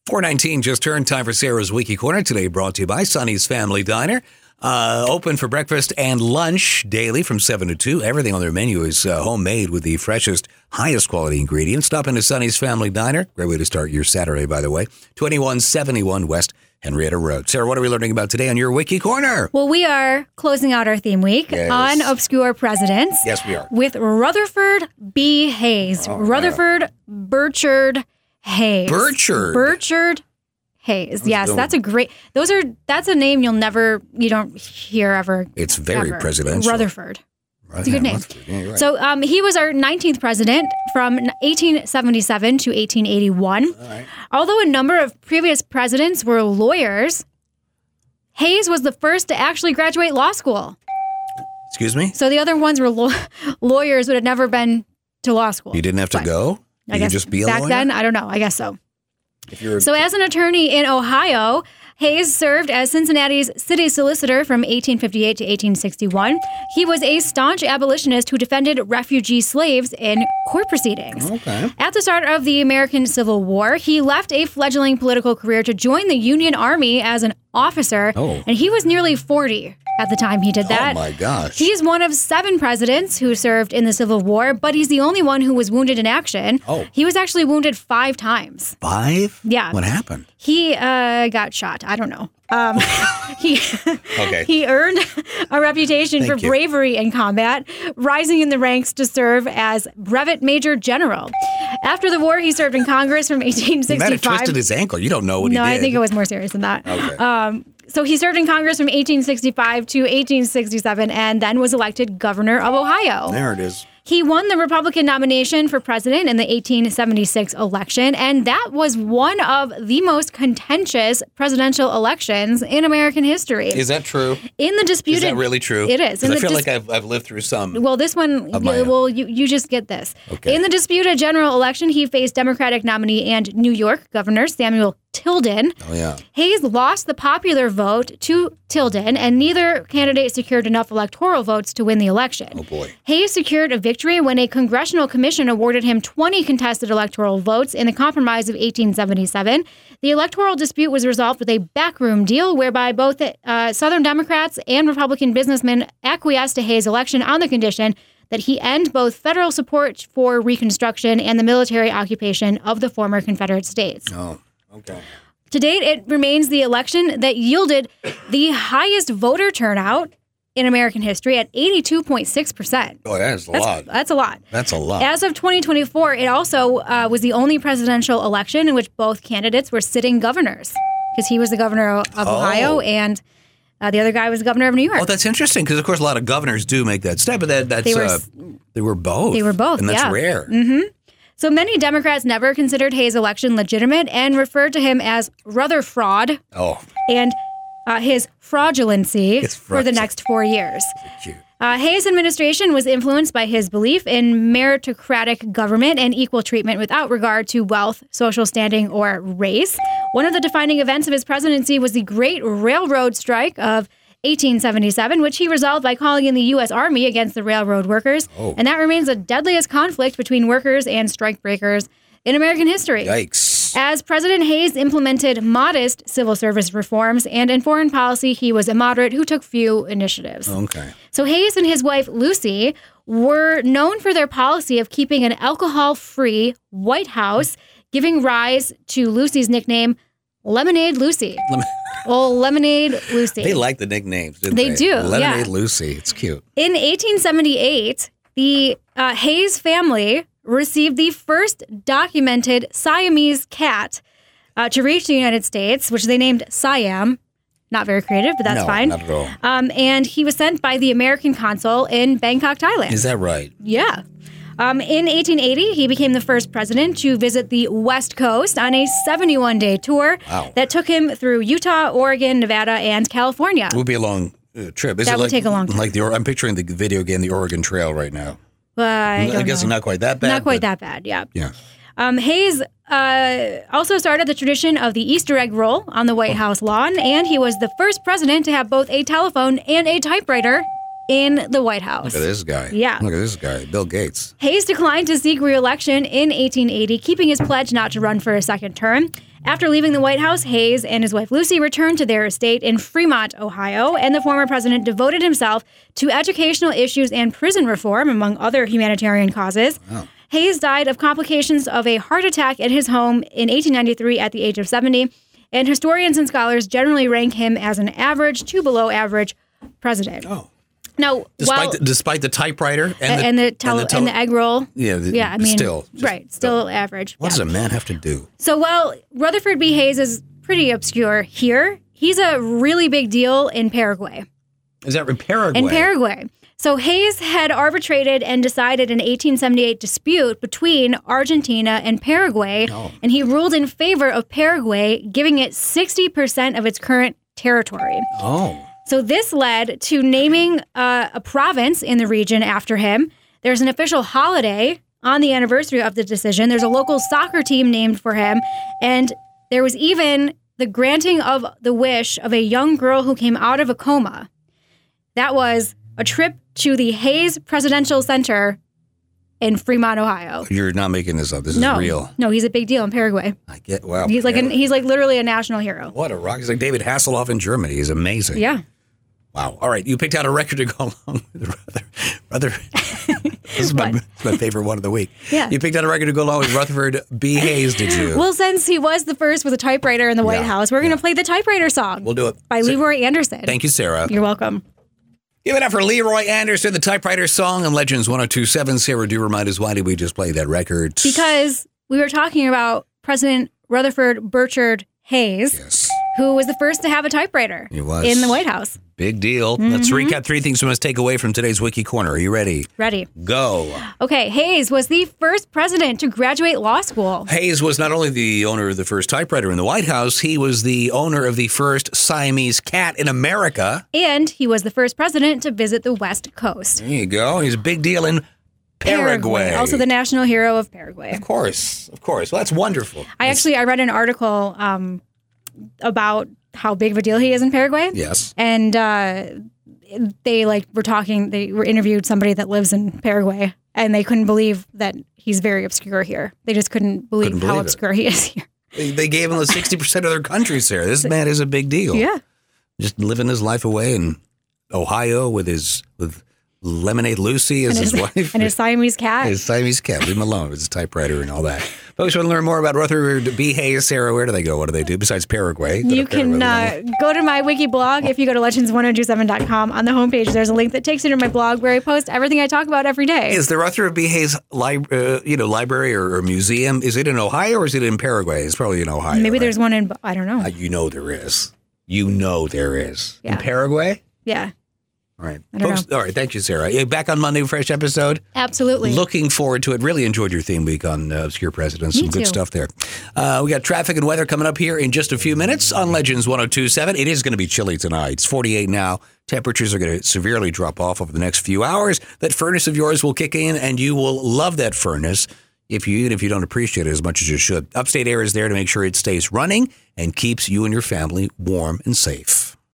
4:19 just turned. Time for Sarah's Wiki Corner. Today brought to you by Sonny's Family Diner. Open for breakfast and lunch daily from 7 to 2. Everything on their menu is homemade with the freshest, highest quality ingredients. Stop into Sonny's Family Diner. Great way to start your Saturday, by the way. 2171 West Henrietta Road. Sarah, what are we learning about today on your Wiki Corner? Well, we are closing out our theme week on Obscure Presidents. Yes, we are. With Rutherford B. Hayes. Rutherford Burchard Hayes. Burchard Hayes. Yes, that's a great. That's a name you don't hear ever. It's very ever. presidential. Rutherford. It's a good name. Yeah, you're right. So he was our 19th president from 1877 to 1881. All right. Although a number of previous presidents were lawyers, Hayes was the first to actually graduate law school. Excuse me? So the other ones were lawyers but had never been to law school. You didn't have to go? I guess just be a back lawyer? then, I don't know. I guess so. So as an attorney in Ohio, Hayes served as Cincinnati's city solicitor from 1858 to 1861. He was a staunch abolitionist who defended refugee slaves in court proceedings. Okay. At the start of the American Civil War, he left a fledgling political career to join the Union Army as an officer, and he was nearly 40 at the time he did that. Oh, my gosh. He's one of 7 presidents who served in the Civil War, but he's the only one who was wounded in action. Oh. He was actually wounded 5 times. 5? Yeah. What happened? He got shot. I don't know. Okay. He earned a reputation Thank for you. bravery in combat, rising in the ranks to serve as brevet major general. After the war, he served in Congress from He might have 1865. twisted his ankle. You don't know what he did. No, I think it was more serious than that. Okay. So he served in Congress from 1865 to 1867 and then was elected governor of Ohio. There it is. He won the Republican nomination for president in the 1876 election, and that was one of the most contentious presidential elections in American history. Is that true? In the disputed, Is that really true? It is. 'Cause I feel like I've lived through some. Well, this one, you just get this. Okay. In the disputed general election, he faced Democratic nominee and New York Governor Samuel Tilden. Oh, yeah. Hayes lost the popular vote to Tilden, and neither candidate secured enough electoral votes to win the election. Oh, boy. Hayes secured a victory when a congressional commission awarded him 20 contested electoral votes in the Compromise of 1877. The electoral dispute was resolved with a backroom deal whereby both Southern Democrats and Republican businessmen acquiesced to Hayes' election on the condition that he end both federal support for Reconstruction and the military occupation of the former Confederate states. Oh, okay. To date, it remains the election that yielded the highest voter turnout in American history at 82.6%. Oh, that's a lot. That's a lot. That's a lot. As of 2024, it also was the only presidential election in which both candidates were sitting governors, because he was the governor of Ohio and the other guy was the governor of New York. Oh, that's interesting because, of course, a lot of governors do make that step, but they were both. They were both, and that's yeah. rare. Mm-hmm. So many Democrats never considered Hayes' election legitimate and referred to him as Rutherford Oh, and his fraudulency It's for the next 4 years. cute. Hayes' administration was influenced by his belief in meritocratic government and equal treatment without regard to wealth, social standing, or race. One of the defining events of his presidency was the Great Railroad Strike of 1877, which he resolved by calling in the U.S. Army against the railroad workers. Oh. And that remains the deadliest conflict between workers and strikebreakers in American history. Yikes. As President Hayes implemented modest civil service reforms, and in foreign policy, he was a moderate who took few initiatives. Okay. So Hayes and his wife, Lucy, were known for their policy of keeping an alcohol-free White House, giving rise to Lucy's nickname, Lemonade Lucy. Lemonade Lucy. They like the nicknames, didn't they? They do, Lemonade yeah. Lucy. It's cute. In 1878, the Hayes family received the first documented Siamese cat to reach the United States, which they named Siam. Not very creative, but that's fine. Not at all. And he was sent by the American consul in Bangkok, Thailand. Is that right? Yeah. In 1880, he became the first president to visit the West Coast on a 71-day tour that took him through Utah, Oregon, Nevada, and California. It would be a long trip. That would take a long time. Like I'm picturing the video game, the Oregon Trail, right now. I guess know. not quite that bad. Not quite that bad, yeah. Yeah. Hayes also started the tradition of the Easter egg roll on the White House lawn, and he was the first president to have both a telephone and a typewriter in the White House. Look at this guy. Yeah. Look at this guy, Bill Gates. Hayes declined to seek re-election in 1880, keeping his pledge not to run for a second term. After leaving the White House, Hayes and his wife Lucy returned to their estate in Fremont, Ohio, and the former president devoted himself to educational issues and prison reform, among other humanitarian causes. Oh. Hayes died of complications of a heart attack at his home in 1893 at the age of 70, and historians and scholars generally rank him as an average to below average president. Oh. Now, despite the typewriter and the egg roll, still average. What does a man have to do? So while Rutherford B. Hayes is pretty obscure here, he's a really big deal in Paraguay. Is that in Paraguay? In Paraguay. So Hayes had arbitrated and decided an 1878 dispute between Argentina and Paraguay, and he ruled in favor of Paraguay, giving it 60% of its current territory. Oh. So this led to naming a province in the region after him. There's an official holiday on the anniversary of the decision. There's a local soccer team named for him. And there was even the granting of the wish of a young girl who came out of a coma. That was a trip to the Hayes Presidential Center in Fremont, Ohio. You're not making this up. This is real. No, he's a big deal in Paraguay. Wow. He's like literally a national hero. What a rock. He's like David Hasselhoff in Germany. He's amazing. Yeah. Wow. All right. You picked out a record to go along with This is my favorite one of the week. Yeah. You picked out a record to go along with Rutherford B. Hayes, did you? Well, since he was the first with a typewriter in the White House, we're going to play the typewriter song. We'll do it. By Leroy Anderson. Thank you, Sarah. You're welcome. Give it up for Leroy Anderson, the typewriter song on Legends 1027. Sarah, do remind us, why did we just play that record? Because we were talking about President Rutherford Burchard Hayes, who was the first to have a typewriter in the White House. Big deal. Mm-hmm. Let's recap 3 things we must take away from today's Wiki Corner. Are you ready? Ready. Go. Okay, Hayes was the first president to graduate law school. Hayes was not only the owner of the first typewriter in the White House, he was the owner of the first Siamese cat in America. And he was the first president to visit the West Coast. There you go. He's a big deal in Paraguay. Also the national hero of Paraguay. Of course. Well, that's wonderful. I read an article about how big of a deal he is in Paraguay. Yes. And they interviewed somebody that lives in Paraguay, and they couldn't believe that he's very obscure here. They just couldn't believe how obscure he is here. They gave him 60% of their country, Sarah. This man is a big deal. Yeah. Just living his life away in Ohio with Lemonade Lucy as his wife. And his Siamese cat. His Siamese cat. Leave him alone with his typewriter and all that. Folks want to learn more about Rutherford B. Hayes. Sarah, where do they go? What do they do besides Paraguay? You can go to my wiki blog. If you go to legends1027.com, on the homepage, there's a link that takes you to my blog where I post everything I talk about every day. Is the Rutherford B. Hayes library or museum, is it in Ohio or is it in Paraguay? It's probably in Ohio. Maybe there's one in, I don't know. You know there is. Yeah. In Paraguay? Yeah. All right. Folks, all right. Thank you, Sarah. Back on Monday, fresh episode. Absolutely. Looking forward to it. Really enjoyed your theme week on Obscure Presidents. Some good stuff there. We got traffic and weather coming up here in just a few minutes on Legends 1027. It is going to be chilly tonight. It's 48 now. Temperatures are going to severely drop off over the next few hours. That furnace of yours will kick in, and you will love that furnace if you don't appreciate it as much as you should. Upstate Air is there to make sure it stays running and keeps you and your family warm and safe.